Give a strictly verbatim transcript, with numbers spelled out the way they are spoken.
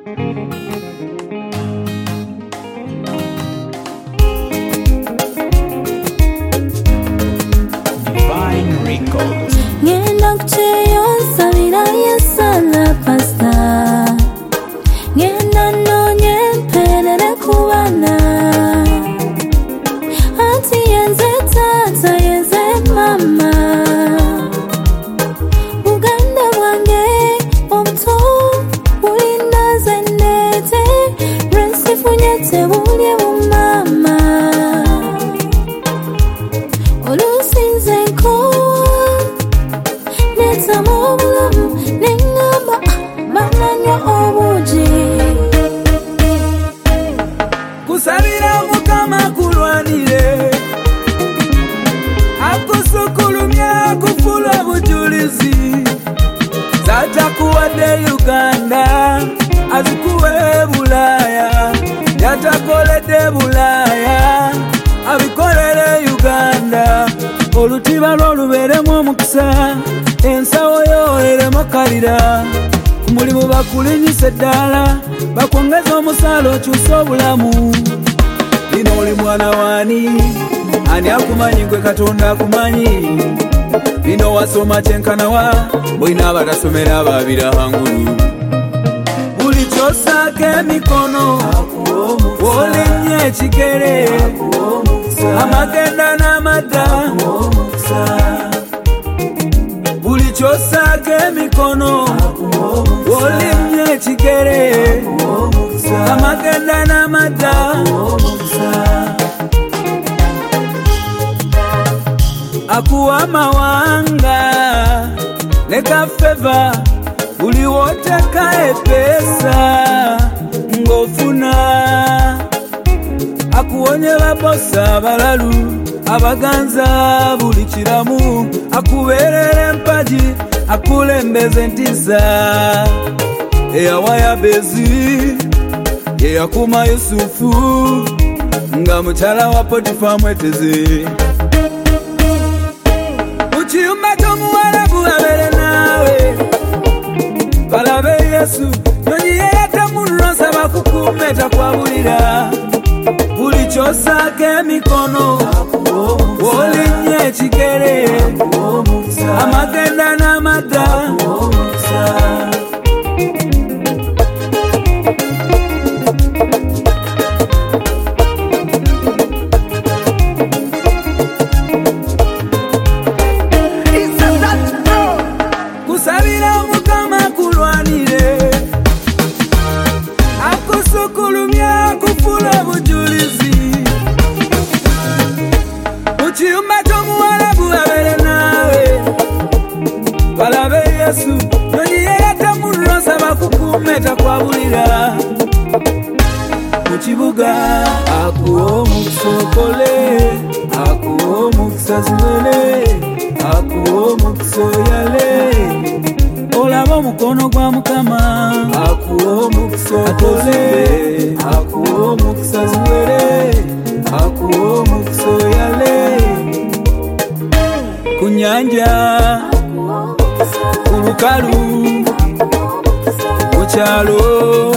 Divine Records. Ngenda kucheyo nsabira yesala pasta. Ngenda nonye mpelele kubana. Anti yenze tata yenze mama. Uganda wange omto ulinda zenete. Rensi funyete ulye umama. Olusinze nko neta mobulamu nengamba bananya obuji. Kusabira mukama kulwanire akusukulumya kufula bujulizi zatakuwadde Uganda azikuwe Bulaya yatakoledde Bulaya abikolere Uganda olutiba lwolubeeremu omukisa ensawo yo eremu kalira kumulimu bakulinyisa eddala bakwongeza omusaala okyusa obulamu lino oli mwana wani ani akumanyi gwe Katonda akumanyi lino wasoma kyenkanawa boyina abatasomera ababira hangulu buli kyosaako emikono wolinnya ekigere amagenda n'amadda buli kyosaako emikono wolinnya ekigere amagenda n'amadda akuwa amawanga ne kafeva buli woteka epesa ng'ofuna akuwonye babosa abalalu abaganza buli kiramu akubeerera empagi akulembeze entiza eyawaya bezi yeyakuma Yusufu nga mukyala wa Potifa mweteze mukiyumba ky'omuwalabu abere naawe balabe Yesu nyonyi yeyatamulonsa bakukume takwabulira buli kyosaako emikono wolinnya ekigere amagenda n'amadda kusabira mukama kulwanire akusukulumya kufula bujulizi mukiyumba ky'omuwalabu abere naawe balabe Yesu nyonyi yeyatamulonsa bakukume takwabulira mu kibuga akuwa omukisa okole akuwa omukisa ziwere akuwa omukisa oyale olaba omukono gwa Mukama akuwa omukisa atole akuwa omukisa ziwere akuwa omukisa oyale ku nnyanja ku lukalu ku kyalo